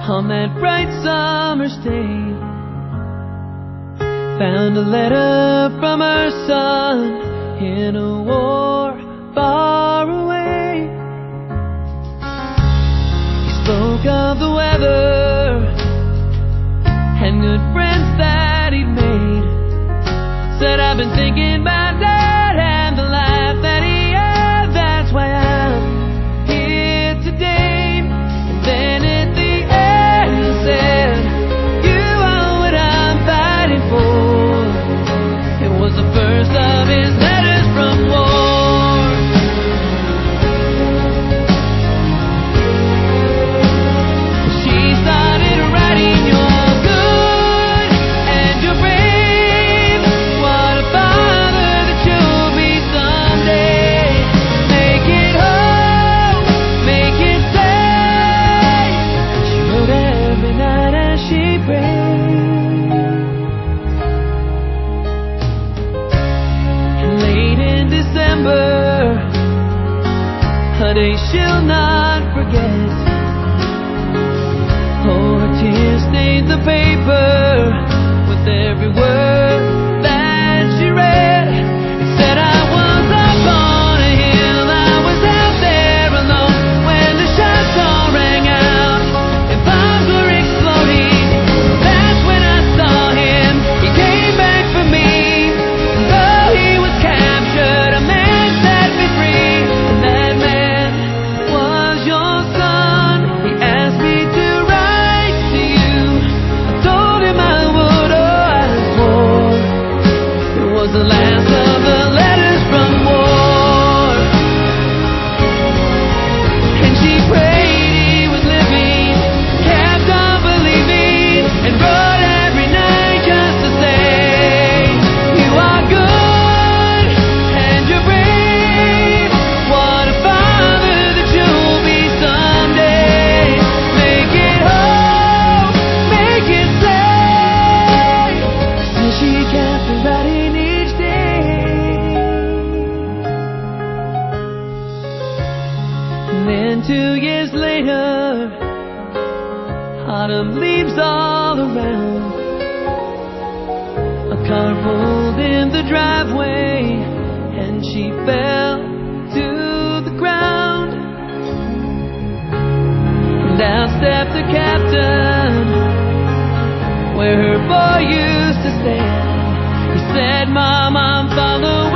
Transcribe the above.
on that bright summer's day, found a letter from her son in a war far away. He spoke of the weather and good friends that he'd made. Said, I've been thinking about Dad and the life that he had. That's why I'm here today. And then at the end he said, you are what I'm fighting for. It was the first of his letters from war. She started writing, you're good and you're brave. What a father that you'll be someday. Make it home, make it safe. She wrote every night as she prayed. And late in December, a day she'll not forget. Oh, her tears stained the paper with every word that she read. It said, I was up on a hill, I was out there alone when the shots all rang out and bombs were exploding. That's when I saw him, he came back for me. And though he was captured, a man set me free. And that man was your son. He asked me to write to you. I told him I would, oh, I swore. It was the last of the letters from war. And she prayed he was living, kept on believing, and wrote every night just to say, you are good and you're brave. What a father that you'll be someday. Make it home, make it safe. So she kept writing each day. And then 2 years later, autumn leaves all around. A car pulled in the driveway and she fell to the ground. And out stepped the captain where her boy used to stand. He said, Mom, I'm following